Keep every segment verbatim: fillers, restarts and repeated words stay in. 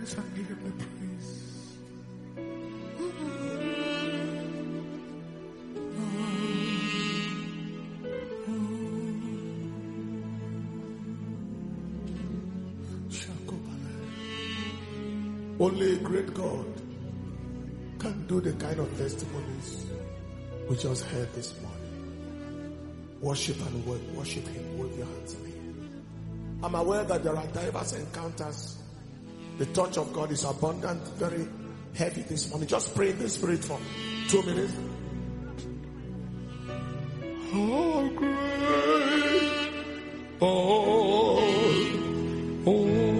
hands and give him the praise. Only a great God can do the kind of testimonies we just heard this morning. Worship and word, worship him. Wave your hands in him. I'm aware that there are diverse encounters. The touch of God is abundant, very heavy this morning. Just pray in the Spirit for two minutes. How great, oh, oh.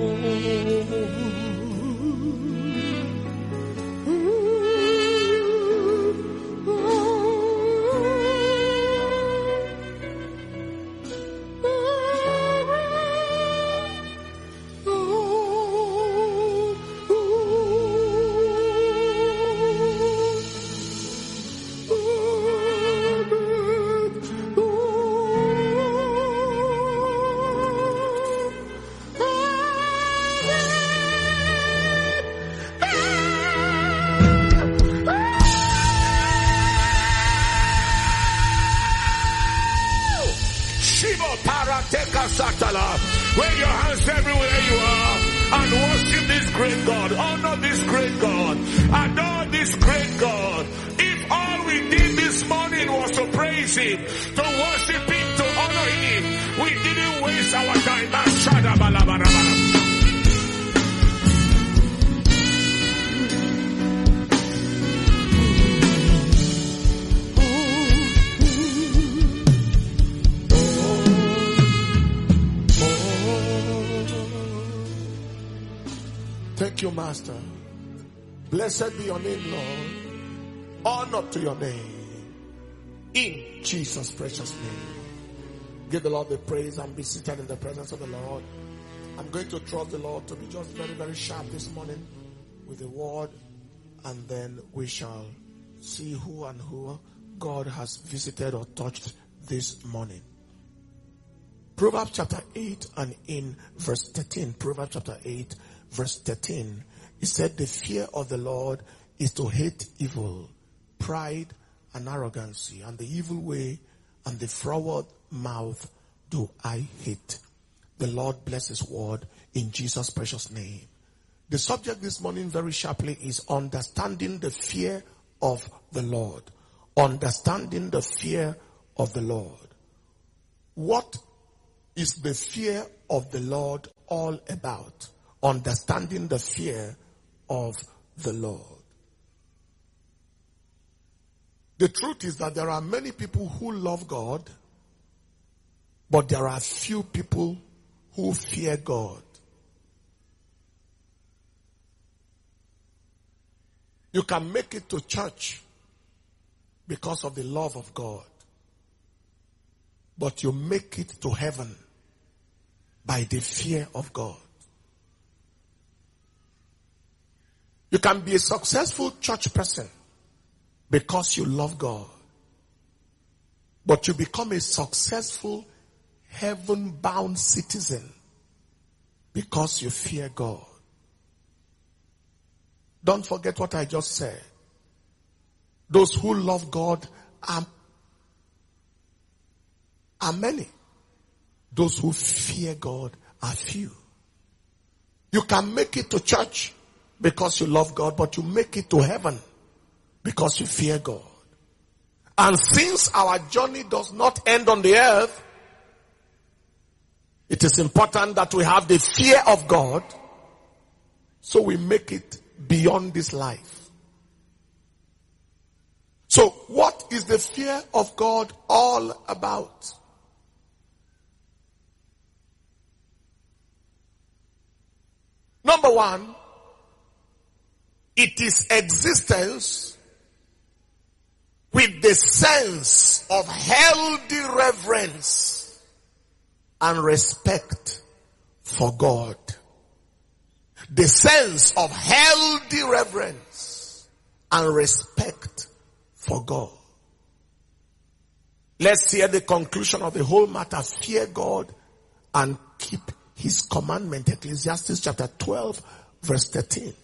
Wave your hands everywhere you are and worship this great God. Honor this great God. Adore this great God. If all we did this morning was to praise him, to worship him, to honor him, we didn't waste our time. Thank you, Master. Blessed be your name, Lord. Honor to your name. In Jesus' precious name. Give the Lord the praise and be seated in the presence of the Lord. I'm going to trust the Lord to be just very, very sharp this morning with the word. And then we shall see who and who God has visited or touched this morning. Proverbs chapter eight and in verse thirteen. Proverbs chapter eight. Verse thirteen, he said, the fear of the Lord is to hate evil, pride and arrogancy, and the evil way and the froward mouth do I hate. The Lord bless his word in Jesus' precious name. The subject this morning very sharply is understanding the fear of the Lord. Understanding the fear of the Lord. What is the fear of the Lord all about? Understanding the fear of the Lord. The truth is that there are many people who love God, but there are few people who fear God. You can make it to church because of the love of God, but you make it to heaven by the fear of God. You can be a successful church person because you love God. But you become a successful heaven-bound citizen because you fear God. Don't forget what I just said. Those who love God are, are many. Those who fear God are few. You can make it to church because you love God, but you make it to heaven because you fear God. And since our journey does not end on the earth, it is important that we have the fear of God so we make it beyond this life. So what is the fear of God all about? Number one, it is existence with the sense of healthy reverence and respect for God. The sense of healthy reverence and respect for God. Let's hear the conclusion of the whole matter. Fear God and keep his commandment. Ecclesiastes chapter twelve verse thirteen.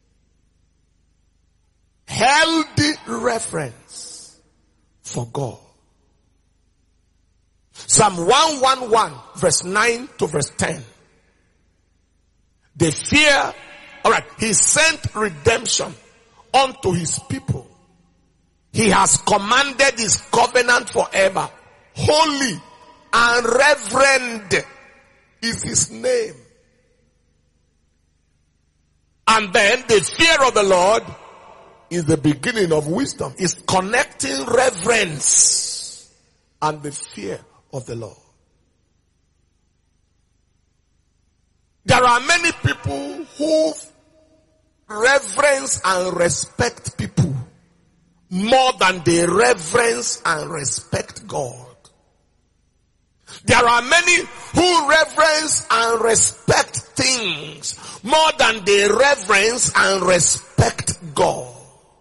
Healthy reverence for God. Psalm one eleven, verse nine to verse ten. They fear, alright, he sent redemption unto his people. He has commanded his covenant forever. Holy and reverend is his name. And then the fear of the Lord is the beginning of wisdom. It's connecting reverence and the fear of the Lord. There are many people who reverence and respect people more than they reverence and respect God. There are many who reverence and respect things more than they reverence and respect God.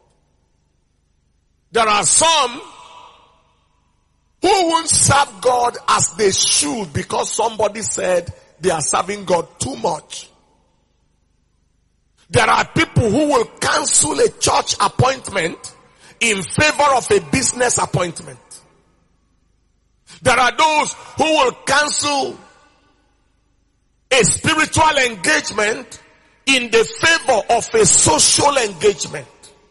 There are some who won't serve God as they should because somebody said they are serving God too much. There are people who will cancel a church appointment in favor of a business appointment. There are those who will cancel a spiritual engagement in the favor of a social engagement.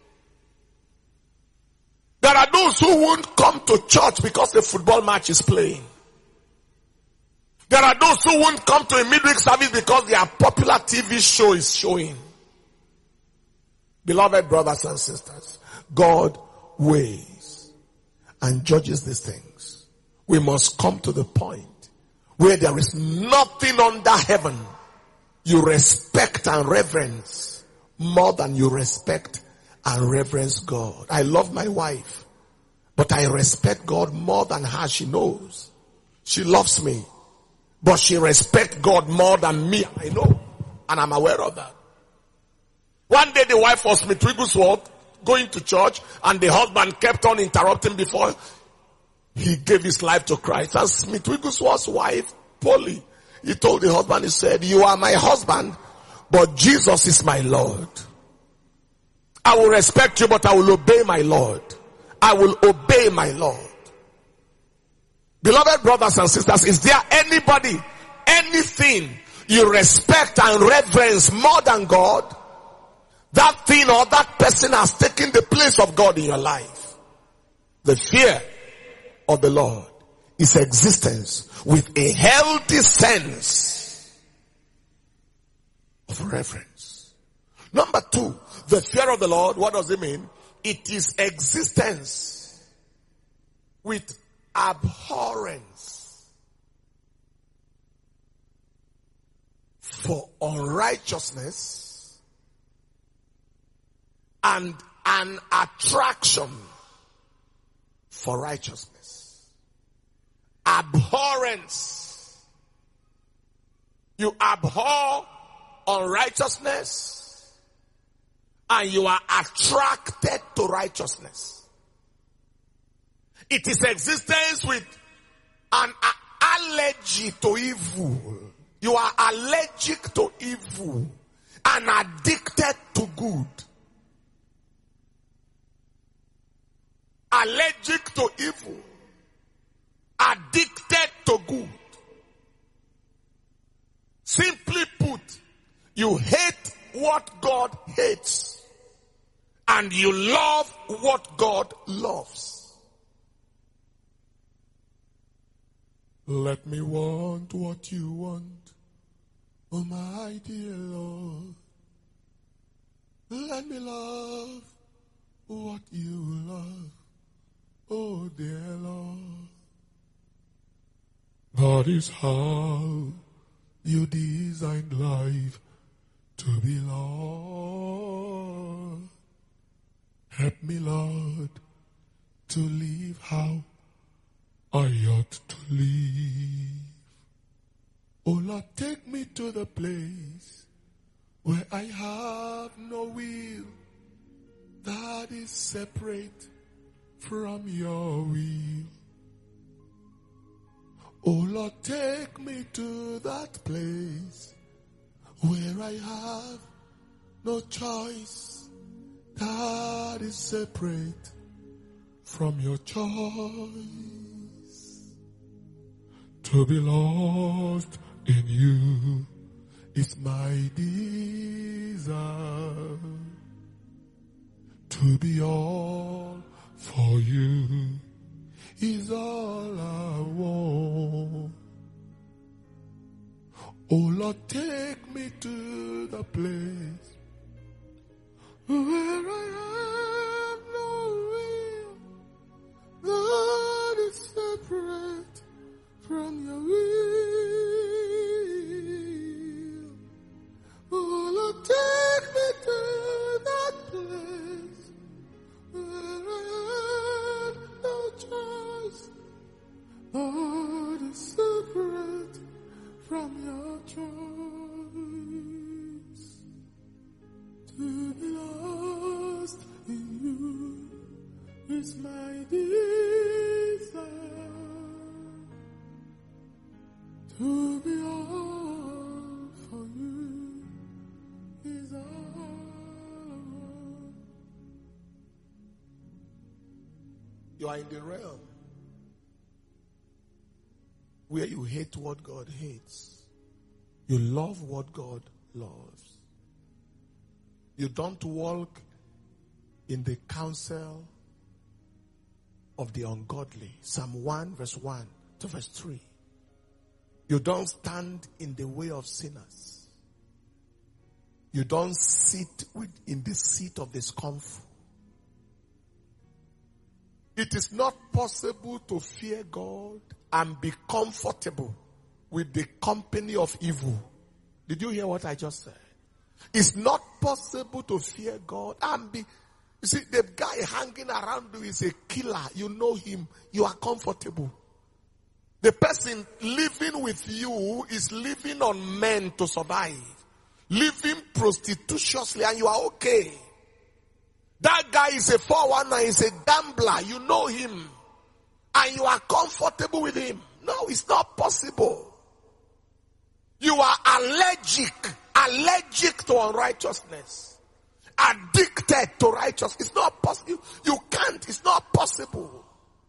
There are those who won't come to church because the football match is playing. There are those who won't come to a midweek service because their popular T V show is showing. Beloved brothers and sisters, God weighs and judges these things. We must come to the point where there is nothing under heaven you respect and reverence more than you respect and reverence God. I love my wife, but I respect God more than her. She knows. She loves me, but she respects God more than me. I know, and I'm aware of that. One day the wife was Smith Wigglesworth going to church, and the husband kept on interrupting before he gave his life to Christ. And Smith Wigglesworth's wife, Polly, he told the husband, he said, "You are my husband, but Jesus is my Lord. I will respect you, but I will obey my Lord. I will obey my Lord." Beloved brothers and sisters, is there anybody, anything you respect and reverence more than God? That thing or that person has taken the place of God in your life. The fear of the Lord is existence with a healthy sense of reverence. Number two, the fear of the Lord, what does it mean? It is existence with abhorrence for unrighteousness and an attraction for righteousness. Abhorrence. You abhor unrighteousness and you are attracted to righteousness. It is existence with an allergy to evil. You are allergic to evil and addicted to good. Allergic to evil, addicted to good. Simply put, you hate what God hates and you love what God loves. Let me want what you want, oh my dear Lord. Let me love what you love, oh dear Lord. That is how you designed life to be, Lord. Help me, Lord, to live how I ought to live. Oh Lord, take me to the place where I have no will that is separate from your will. Oh Lord, take me to that place where I have no choice that is separate from your choice. To be lost in you is my desire. To be all for you is all I want. Oh Lord, take me to the place where I have no will that is separate from your will. Oh Lord, take me to that place where I have no choice that is separate from your choice. To be lost in you is my desire. To be all for you is all. You are in the realm where you hate what God hates. You love what God loves. You don't walk in the counsel of the ungodly. Psalm one verse one to verse three. You don't stand in the way of sinners. You don't sit with, in the seat of the scornful. It is not possible to fear God and be comfortable with the company of evil. Did you hear what I just said? It's not possible to fear God and be, you see, the guy hanging around you is a killer. You know him. You are comfortable. The person living with you is living on men to survive. Living prostitutiously and you are okay. That guy is a four one nine, is a gambler. You know him. And you are comfortable with him. No, it's not possible. You are allergic, allergic to unrighteousness. Addicted to righteousness. It's not possible. You, you can't. It's not possible.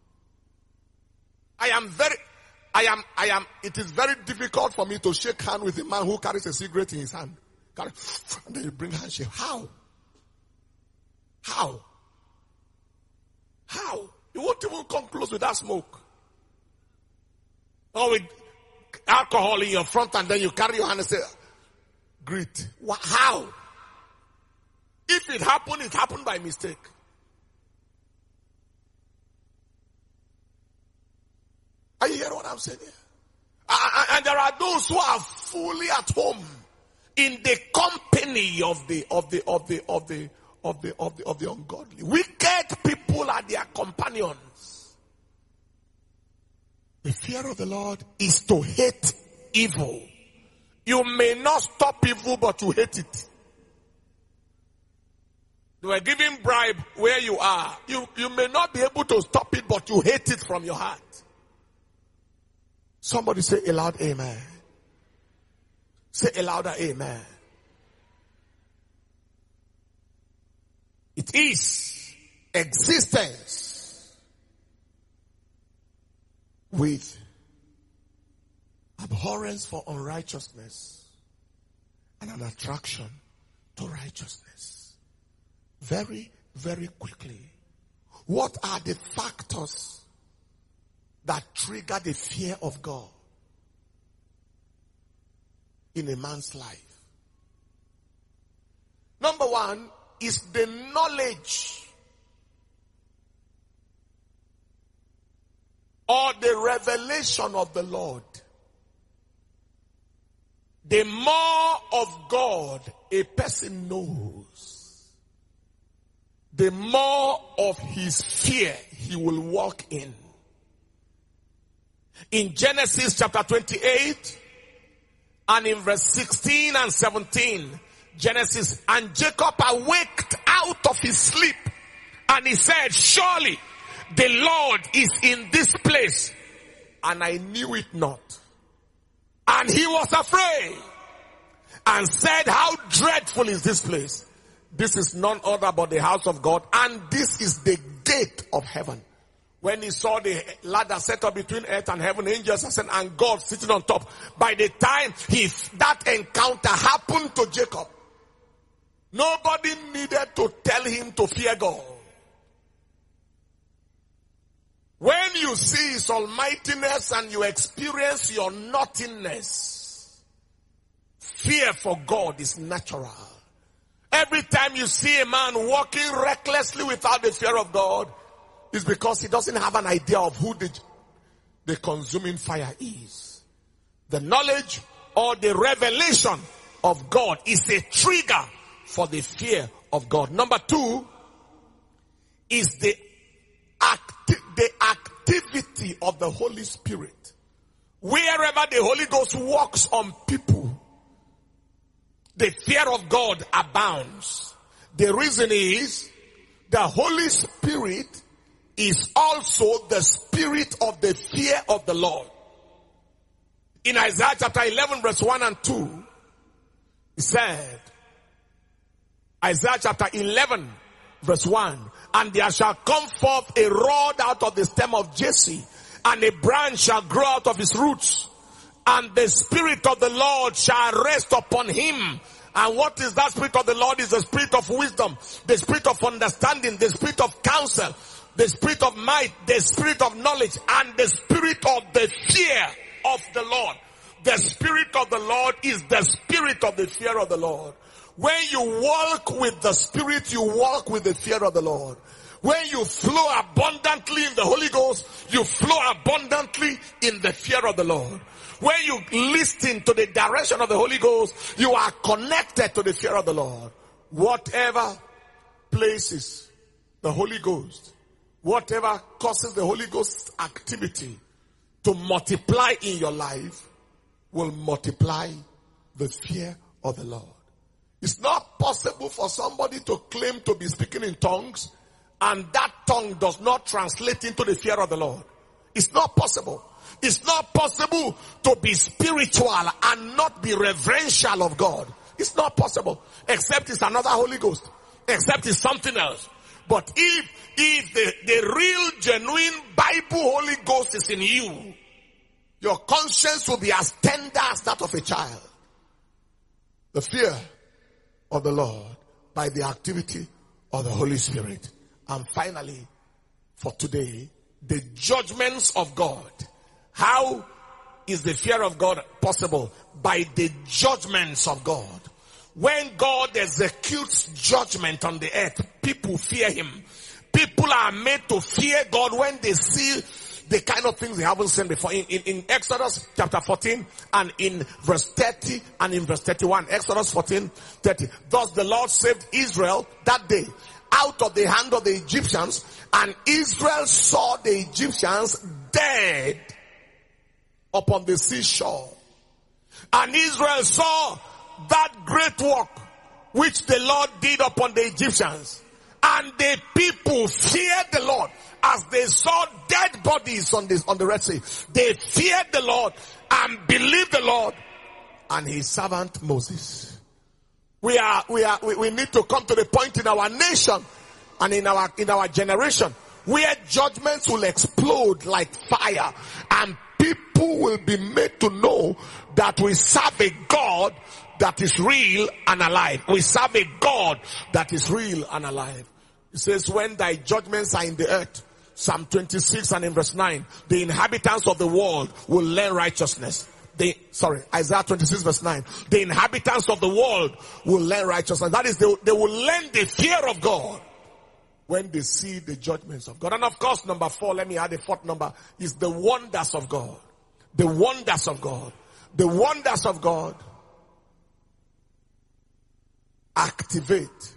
I am very, I am, I am, it is very difficult for me to shake hand with a man who carries a cigarette in his hand. And then you bring handshake. How? How? How? You won't even come close with that smoke. Or with alcohol in your front and then you carry your hand and say, greet. How? If it happened, it happened by mistake. Are you hearing what I'm saying here? And there are those who are fully at home in the company of the, of the, of the, of the, of the, of the, of the ungodly. Wicked people are their companions. The fear of the Lord is to hate evil. You may not stop evil, but you hate it. You are giving bribe where you are. You, you may not be able to stop it, but you hate it from your heart. Somebody say a loud amen. Say a louder amen. It is existence with abhorrence for unrighteousness and an attraction to righteousness. Very, very quickly. What are the factors that trigger the fear of God in a man's life? Number one is the knowledge or the revelation of the Lord. The more of God a person knows, the more of his fear he will walk in. In Genesis chapter twenty-eight and in verse sixteen and seventeen, Genesis, and Jacob awaked out of his sleep and he said, surely the Lord is in this place, and I knew it not. And he was afraid. and said, how dreadful is this place? This is none other but the house of God, and this is the gate of heaven. When he saw the ladder set up between earth and heaven, angels ascended and God sitting on top. By the time he, that encounter happened to Jacob, nobody needed to tell him to fear God. When you see his almightiness and you experience your nothingness, fear for God is natural. Every time you see a man walking recklessly without the fear of God, it's because he doesn't have an idea of who the, the consuming fire is. The knowledge or the revelation of God is a trigger for the fear of God. Number two is the acti- the activity of the Holy Spirit. Wherever the Holy Ghost walks on people, the fear of God abounds. The reason is the Holy Spirit is also the spirit of the fear of the Lord. In Isaiah chapter eleven verse one and two, he said, Isaiah chapter eleven verse one, and there shall come forth a rod out of the stem of Jesse, and a branch shall grow out of his roots, and the Spirit of the Lord shall rest upon him. And what is that Spirit of the Lord? Is the Spirit of wisdom, the Spirit of understanding, the Spirit of counsel, the Spirit of might, the Spirit of knowledge, and the Spirit of the fear of the Lord. The Spirit of the Lord is the Spirit of the fear of the Lord. When you walk with the Spirit, you walk with the fear of the Lord. When you flow abundantly in the Holy Ghost, you flow abundantly in the fear of the Lord. When you listen to the direction of the Holy Ghost, you are connected to the fear of the Lord. Whatever places the Holy Ghost, whatever causes the Holy Ghost activity to multiply in your life, will multiply the fear of the Lord. It's not possible for somebody to claim to be speaking in tongues and that tongue does not translate into the fear of the Lord. It's not possible. It's not possible to be spiritual and not be reverential of God. It's not possible. Except it's another Holy Ghost. Except it's something else. But if, if the, the real, genuine Bible Holy Ghost is in you, your conscience will be as tender as that of a child. The fear of the Lord by the activity of the Holy Spirit. And finally, for today, the judgments of God. How is the fear of God possible? By the judgments of God. When God executes judgment on the earth, people fear him. People are made to fear God when they see the kind of things they haven't seen before. In, in, in Exodus chapter fourteen and in verse thirty and in verse thirty-one. Exodus fourteen, thirty. Thus the Lord saved Israel that day out of the hand of the Egyptians, and Israel saw the Egyptians dead upon the seashore. And Israel saw that great work which the Lord did upon the Egyptians. And the people feared the Lord as they saw dead bodies on this, on the Red Sea. They feared the Lord and believed the Lord and his servant Moses. We are, we are, we, we need to come to the point in our nation and in our, in our generation where judgments will explode like fire and people will be made to know that we serve a God that is real and alive. We serve a God that is real and alive. It says, when thy judgments are in the earth, Psalm twenty-six and in verse nine, the inhabitants of the world will learn righteousness. They, sorry, Isaiah twenty-six verse nine, the inhabitants of the world will learn righteousness. That is, they, they will learn the fear of God when they see the judgments of God. And of course, number four, let me add a fourth number, is the wonders of God. The wonders of God. The wonders of God activate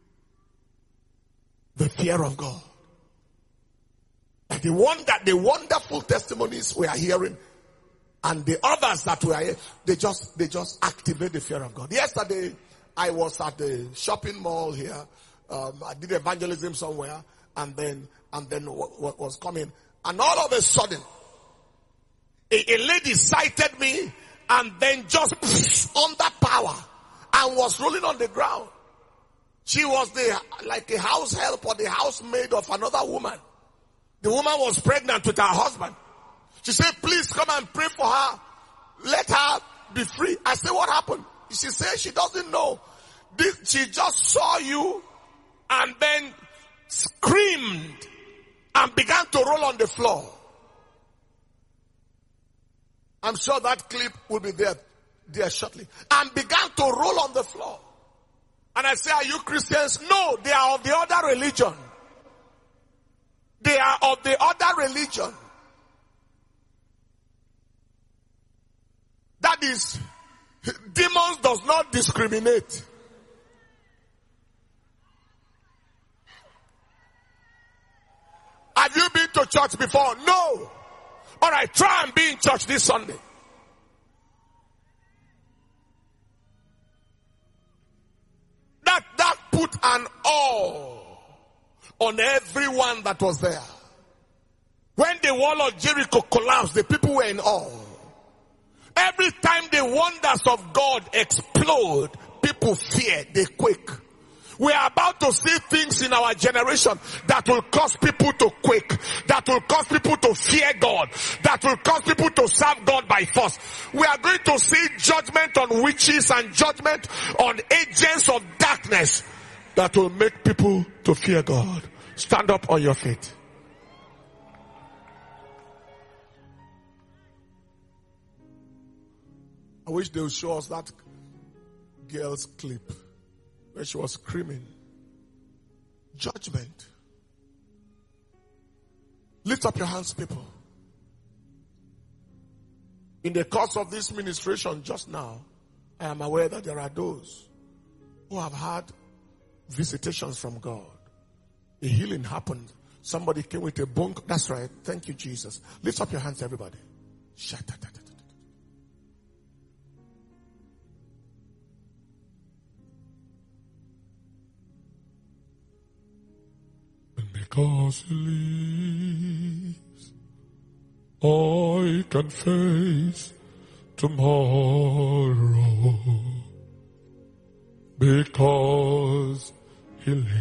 the fear of God. And the wonder, the wonderful testimonies we are hearing and the others that we are hearing, they just, they just activate the fear of God. Yesterday, I was at the shopping mall here. Um, I did evangelism somewhere and then, and then what was coming. And all of a sudden, a, a lady sighted me and then just under power and was rolling on the ground. She was the like a house help or the housemaid of another woman. The woman was pregnant with her husband. She said, please come and pray for her. Let her be free. I said, what happened? She said she doesn't know. This, she just saw you and then screamed and began to roll on the floor. I'm sure that clip will be there, there shortly. And began to roll on the floor. And I say, are you Christians? No, they are of the other religion. They are of the other religion. That is, demons does not discriminate. Have you been to church before? No. All right, try and be in church this Sunday. That, that put an awe on everyone that was there. When the wall of Jericho collapsed, the people were in awe. Every time the wonders of God explode, people fear, they quake. We are about to see things in our generation that will cause people to quake, that will cause people to fear God, that will cause people to serve God by force. We are going to see judgment on witches and judgment on agents of darkness that will make people to fear God. Stand up on your feet. I wish they would show us that girl's clip where she was screaming. Judgment. Lift up your hands, people. In the course of this ministration just now, I am aware that there are those who have had visitations from God. A healing happened. Somebody came with a bone. That's right. Thank you, Jesus. Lift up your hands, everybody. Shut-ta-ta-ta. Because he lives, I can face tomorrow. Because he lives,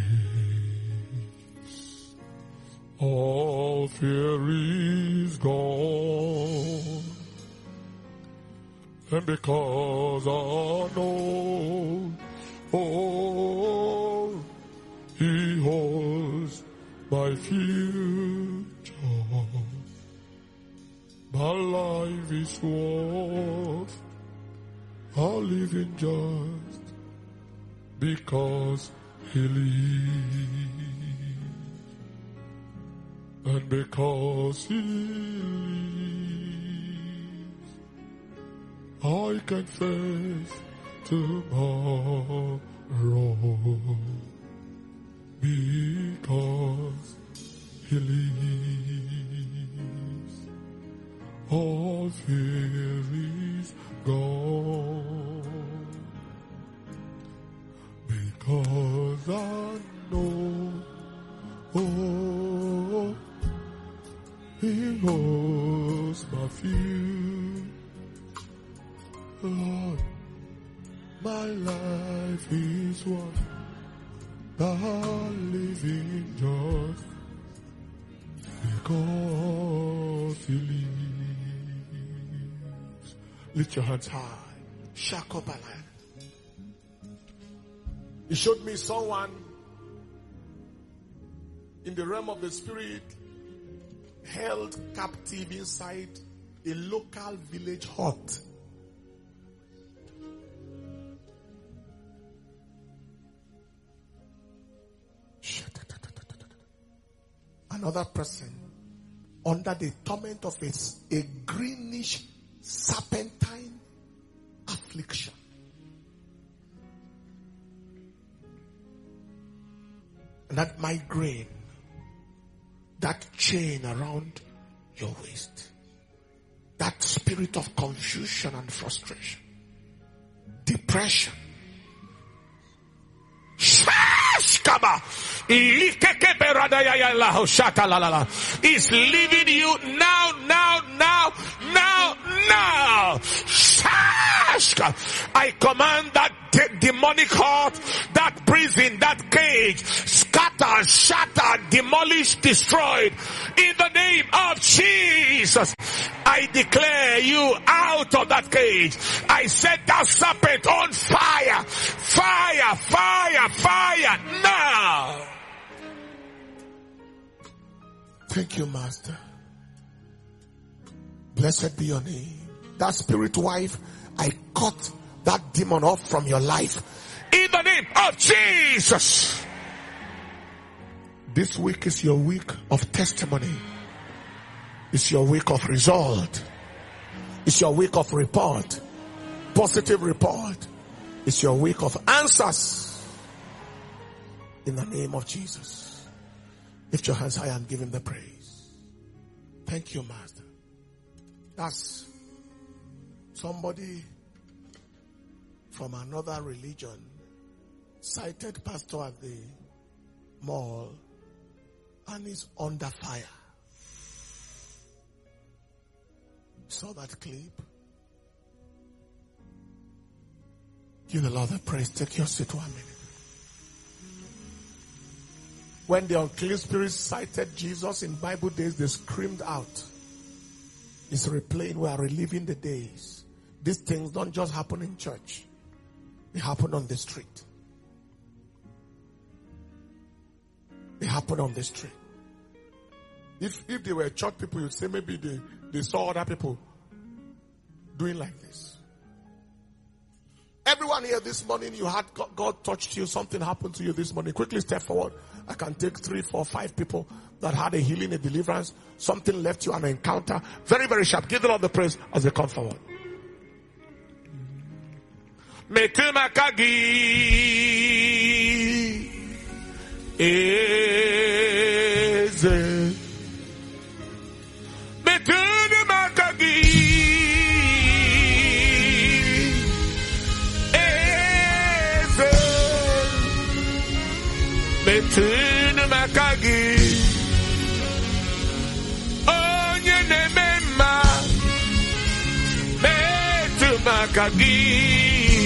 all fear is gone. And because I know, oh, he holds my future, my life is worth a living just because he lives, and because he lives, I can face tomorrow. Because he lives, all fear is gone. Because I know, oh, he holds my future. Lord, my life is worth the living just because he lives. Lift your hands high. Shakopala. He showed me someone in the realm of the spirit held captive inside a local village hut. Another person under the torment of a, a greenish serpentine affliction. And that migraine, that chain around your waist, that spirit of confusion and frustration, depression, is leaving you now, now, now, now, now. I command that t- demonic heart, that prison, that cage, scattered, shattered, demolished, destroyed. In the name of Jesus, I declare you out of that cage. I set that serpent on fire. Fire, fire, fire, now. Thank you, Master. Blessed be your name. That spirit wife, I cut that demon off from your life. In the name of Jesus. This week is your week of testimony. It's your week of result. It's your week of report. Positive report. It's your week of answers. In the name of Jesus. Lift your hands high and give him the praise. Thank you, Master. That's somebody from another religion cited pastor at the mall and is under fire. Saw that clip? Give the Lord the praise. Take your seat one minute. When the unclean spirits cited Jesus in Bible days, they screamed out. It's replaying. We are reliving the days. These things don't just happen in church. They happen on the street. They happen on the street. If if they were church people, you'd say maybe they, they saw other people doing like this. Everyone here this morning, you had God, God touched you, something happened to you this morning. Quickly step forward. I can take three, four, five people that had a healing, a deliverance. Something left you, an encounter. Very, very sharp. Give the Lord the praise as they come forward. Metumakagi Eze Metumakagi Eze Metumakagi Onye Nemema Metumakagi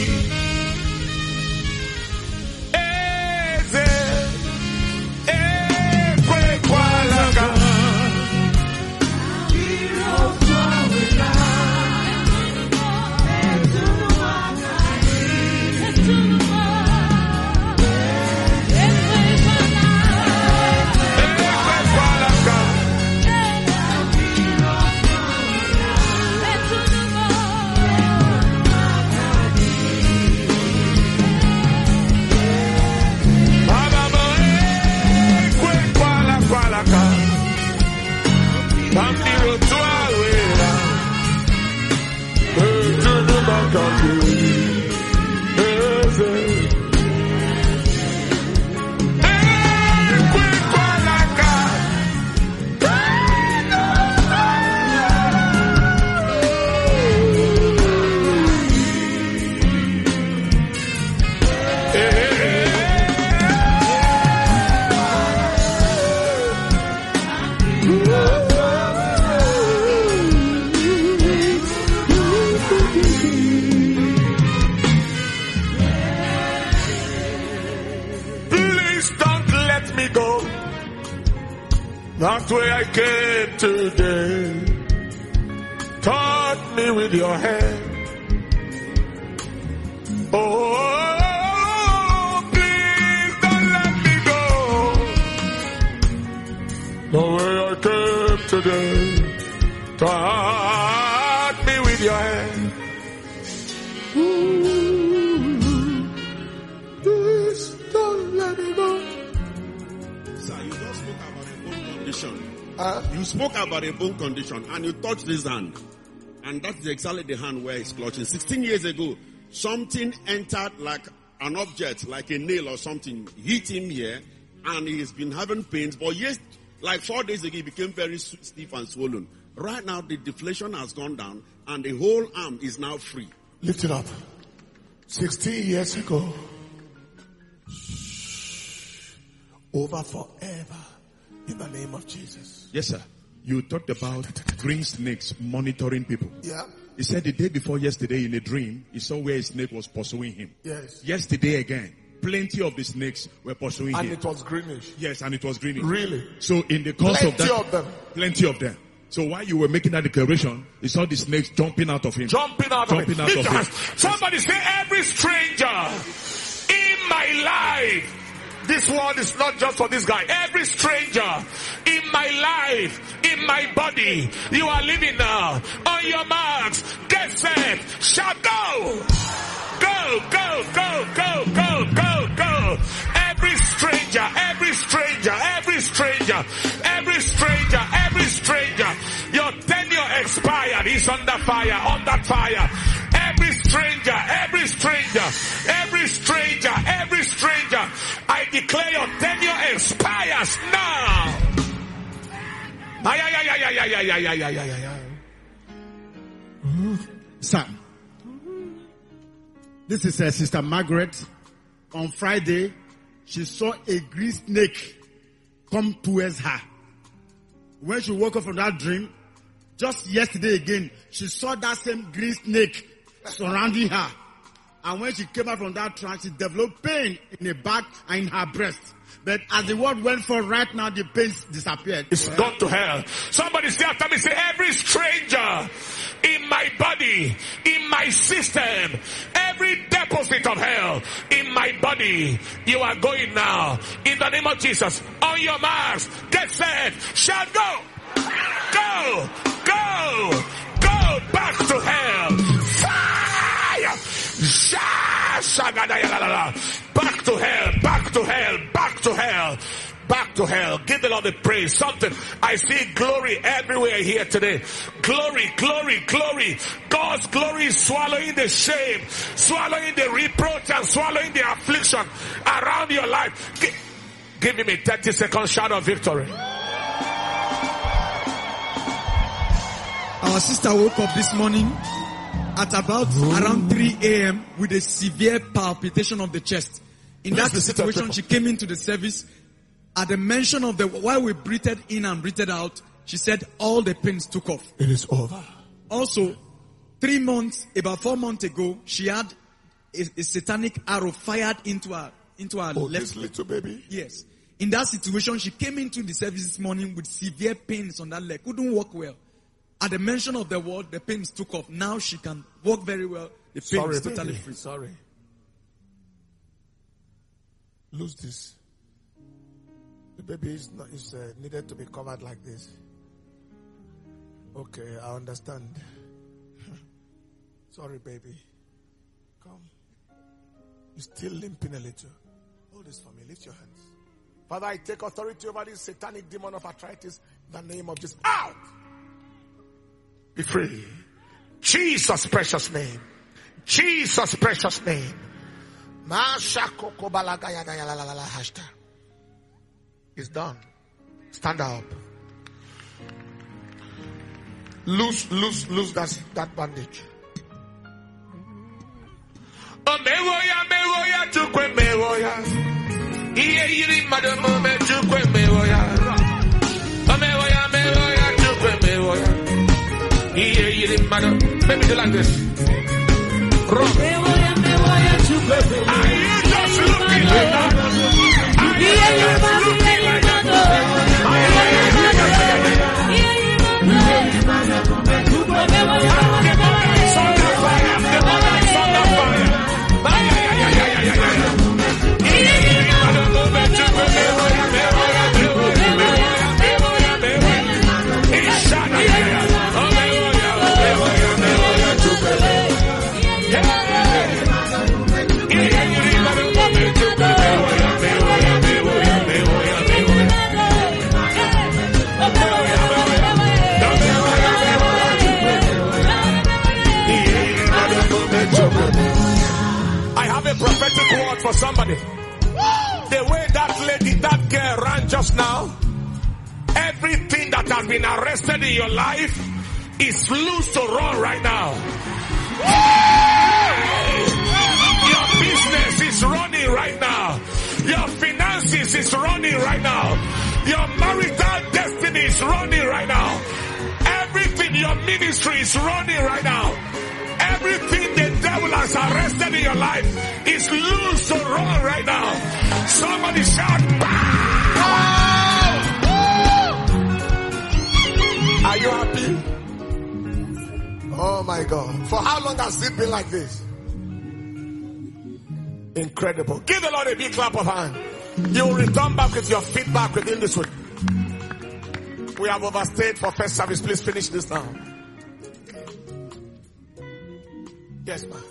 That's where I came today. Touch me with your hand. Oh, please don't let me go. The way I came today. Touch me with your hand. Ooh, please don't let me go. Uh, you spoke about a bone condition and you touched this hand. And that's exactly the hand where it's clutching. sixteen years ago, something entered like an object, like a nail or something, hit him here and he's been having pains. But yes, like four days ago, he became very stiff and swollen. Right now, the deflation has gone down and the whole arm is now free. Lift it up. sixteen years ago, over forever. In the name of Jesus. Yes, sir. You talked about green snakes monitoring people. Yeah. He said the day before yesterday in a dream, he saw where a snake was pursuing him. Yes. Yesterday again, plenty of the snakes were pursuing And him. it was greenish. Yes, and it was greenish. Really? So in the course Plenty of that, of them. plenty of them. So while you were making that declaration, you saw the snakes jumping out of him. Jumping out Jumping of out it. of Because him. somebody say, every stranger in my life. This word is not just for this guy. Every stranger in my life, in my body, you are living now. On your marks, get set, shall go. Go, go, go, go, go, go, go. Every stranger, every stranger, every stranger, every stranger, every stranger. Your tenure expired. He's under fire, under fire. Every stranger, every stranger, every stranger, every stranger. I declare your tenure expires now. Ay, ay, ay, ay, ay, ay, ay, ay, ay, ay, ay. Sir, this is uh, Sister Margaret. On Friday, she saw a green snake come towards her. When she woke up from that dream, just yesterday again, she saw that same green snake surrounding her. And when she came out from that trance, she developed pain in her back and in her breast. But as the word went for right now, the pain disappeared. It's gone to hell. Somebody say after me, say, every stranger in my body, in my system, every deposit of hell in my body, you are going now. In the name of Jesus, on your marks, get set, shall go. Go, go, go back to hell. Fire! Back to hell, back to hell, back to hell, back to hell. Give the Lord the praise. Something. I see glory everywhere here today. Glory, glory, glory. God's glory is swallowing the shame, swallowing the reproach, and swallowing the affliction around your life. Give, give him a thirty second shout of victory. Our sister woke up this morning at about around three a.m. with a severe palpitation of the chest. In that situation, she came into the service. At the mention of the, while we breathed in and breathed out, she said all the pains took off. It is over. Also, three months, about four months ago, she had a, a satanic arrow fired into her, into her Oh, left this leg. little baby. Yes. In that situation, she came into the service this morning with severe pains on that leg. Couldn't walk well. At the mention of the word, the pains took off. Now she can walk very well. The pain Sorry, is totally baby. free. Sorry. Lose this. The baby is, not, is uh, needed to be covered like this. Okay, I understand. Sorry, baby. Come. You're still limping a little. Hold this for me. Lift your hands. Father, I take authority over this satanic demon of arthritis in the name of Jesus. Out! Be free. Jesus' precious name. Jesus' precious name. It's done. Stand up. Loose, loose, loose that, that bandage. Maybe do like this. Run. Are you just looking like that? Are you just looking like that? Prophetic word for somebody. The way that lady, that girl ran just now, everything that has been arrested in your life is loose to run right now. Your business is running right now. Your finances is running right now. Your marital destiny is running right now. Everything, your ministry is running right now. has arrested in your life is loose to roll right now. Somebody shout, power! Are you happy? Oh my God. For how long has it been like this? Incredible. Give the Lord a big clap of hand. You will return back with your feedback within this week. We have overstayed for first service. Please finish this now. Yes, ma'am.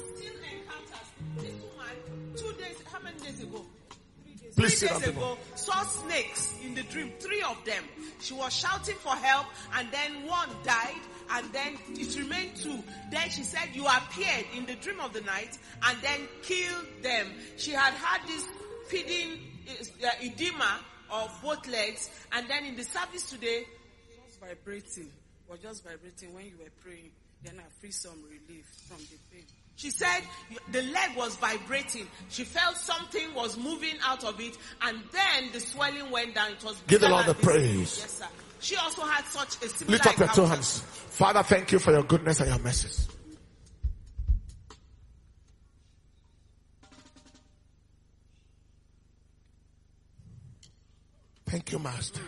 Two days, how many days ago? Please Three sit days down, ago, saw snakes in the dream, three of them. She was shouting for help, and then one died, and then it remained two. Then she said, you appeared in the dream of the night, and then killed them. She had had this feeding uh, edema of both legs, and then in the service today, just vibrating, was just vibrating when you were praying. Then I feel some relief from the pain. She said the leg was vibrating. She felt something was moving out of it, and then the swelling went down. It was give the Lord the praise. Yes, sir. She also had such a similar Lift up your two encounter. hands. Father, thank you for your goodness and your mercies. Thank you, Master.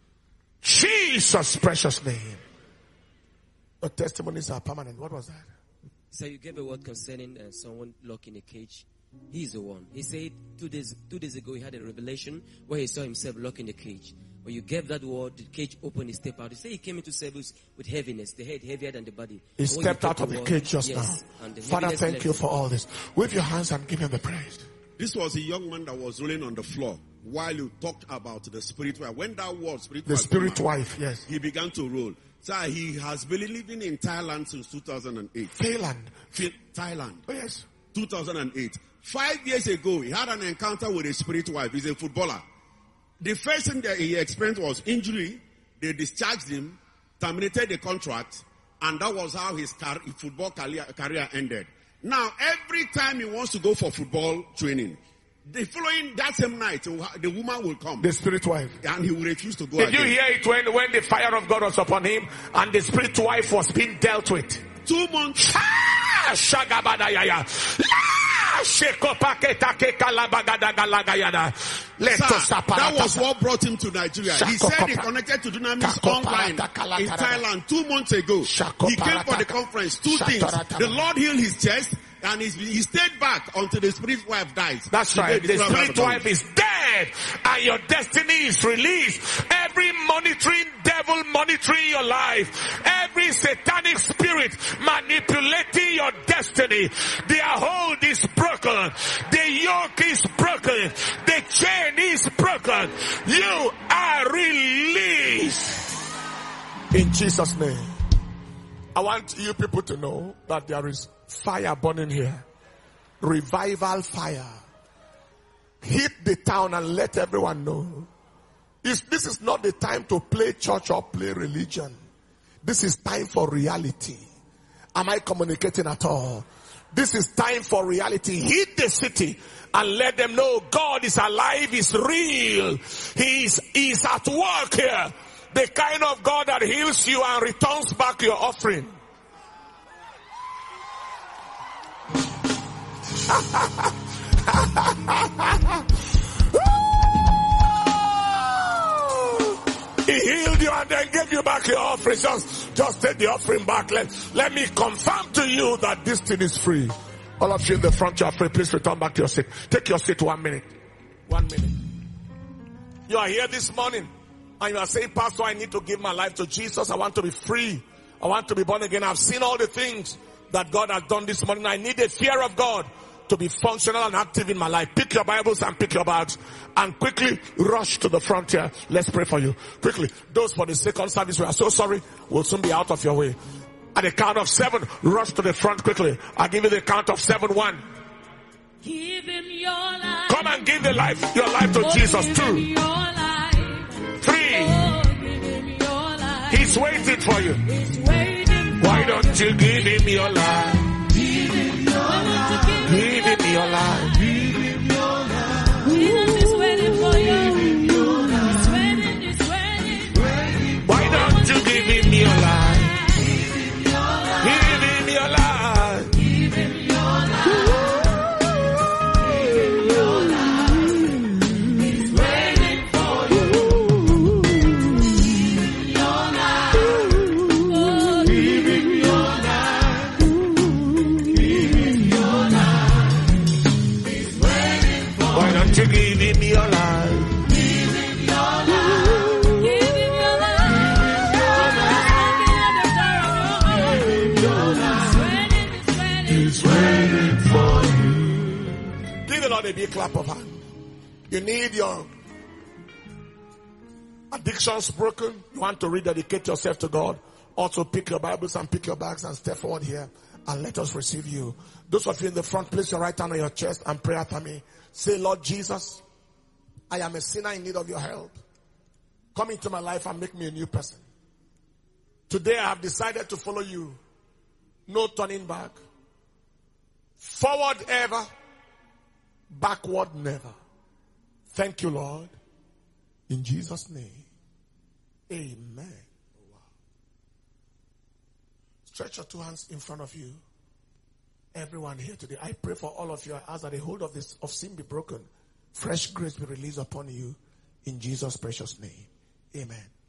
Jesus' precious name. The testimonies are permanent. What was that? So you gave a word concerning uh, someone locked in a cage. He's the one. He said two days two days ago he had a revelation where he saw himself locked in a cage. When you gave that word, the cage opened, he stepped out. He said he came into service with heaviness, the head heavier than the body. He stepped out of the word, cage just yes, now. and the Father, heaviness thank left you him. for all this. Wave your hands and give him the praise. This was a young man that was rolling on the floor while you talked about the spirit wife. When that word spirit The wife spirit came out, wife, yes. he began to roll. So he has been living in Thailand since two thousand eight. Thailand. Thailand. Oh, yes. two thousand eight. Five years ago, he had an encounter with a spirit wife. He's a footballer. The first thing that he experienced was injury. They discharged him, terminated the contract, and that was how his car, football career, career ended. Now, every time he wants to go for football training, the following, that same night, the woman will come. The spirit wife. And he will refuse to go Did again. you hear it when, when the fire of God was upon him and the spirit wife was being dealt with? Two months. Ah, shagabadayaya. Ah, shekopaketakekalabagadagalayada. Sir, that was what brought him to Nigeria. He said he connected to Dunamis online in Thailand two months ago. He came for the conference. Two things. The Lord healed his chest, and he stayed back until the spirit wife dies. That's right. The spirit wife is dead, and your destiny is released. Every monitoring devil monitoring your life, every satanic spirit manipulating your destiny, their hold is broken. The yoke is broken. The chain is broken. You are released. In Jesus' name. I want you people to know that there is fire burning here. Revival fire. Hit the town and let everyone know. It's, this is not the time to play church or play religion. This is time for reality. Am I communicating at all? This is time for reality. Hit the city and let them know God is alive, is real. He is, he is at work here. The kind of God that heals you and returns back your offering. He healed you and then gave you back your offering. Just, just take the offering back. Let, let me confirm to you that this thing is free. All of you in the front, you are free. Please return back to your seat. Take your seat one minute. One minute. You are here this morning and you are saying, Pastor, I need to give my life to Jesus. I want to be free. I want to be born again. I've seen all the things that God has done this morning. I need the fear of God to be functional and active in my life. Pick your Bibles and pick your bags and quickly rush to the frontier. Let's pray for you. Quickly. Those for the second service, we are so sorry. We'll soon be out of your way. At the count of seven, rush to the front quickly. I'll give you the count of seven. One. Give him your life. Come and give the life, your life to Oh, Jesus. give Two. him your life. Three. Oh, give him your life. He's waiting for you. He's waiting for Why don't you give him your life? Give him your life. Give him your life. Jesus is waiting for you. He's waiting, he's waiting. Why don't you give him your life? Give him your life. Give him your life. to give him your life. Give him your life. Give him your life. He's waiting for you. Give the Lord a big clap of hand. You need your addictions broken. You want to rededicate yourself to God. Also pick your Bibles and pick your bags and step forward here and let us receive you. Those of you in the front, place your right hand on your chest and pray after me. Say, Lord Jesus, I am a sinner in need of your help. Come into my life and make me a new person. Today I have decided to follow you. No turning back. Forward ever. Backward never. Thank you, Lord. In Jesus' name. Amen. Wow. Stretch your two hands in front of you. Everyone here today, I pray for all of you. I ask that the hold of this of sin be broken. Fresh grace be released upon you. In Jesus' precious name. Amen.